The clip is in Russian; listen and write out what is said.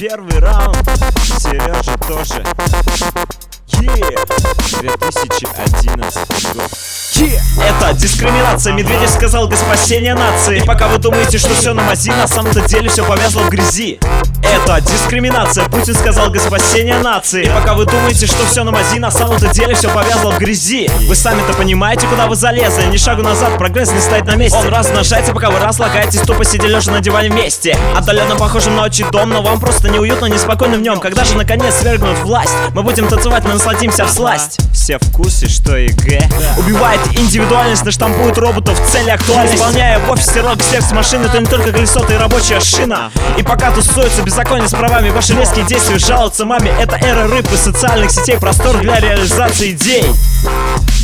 Первый раунд, Сережа тоже. 2011 год. Это дискриминация, Медведев сказал для спасения нации. И пока вы думаете, что все на мази, на самом-то деле все повязло в грязи. Это дискриминация, Путин сказал для спасения нации. И пока вы думаете, что все на мази, на самом-то деле все повязло в грязи. Вы сами-то понимаете, куда вы залезли. Ни шагу назад, прогресс не стоит на месте. Он размножается, пока вы разлагаетесь, тупо сидя лежа на диване вместе. Отдаленно похожим на отчий дом, но вам просто неуютно, неспокойно в нем. Когда же наконец свергнут власть, мы будем танцевать, мы насладимся всласть. Все в курсе, что ЕГЭ убивает индивидуальность, наштампует роботов в цели актуальности. Исполняя в офисе рок секс машины, это не только колесо, это и рабочая шина. И пока тусуется беззаконие с правами, ваши резкие действия жалуются маме. Это эра рыб и социальных сетей, простор для реализации идей.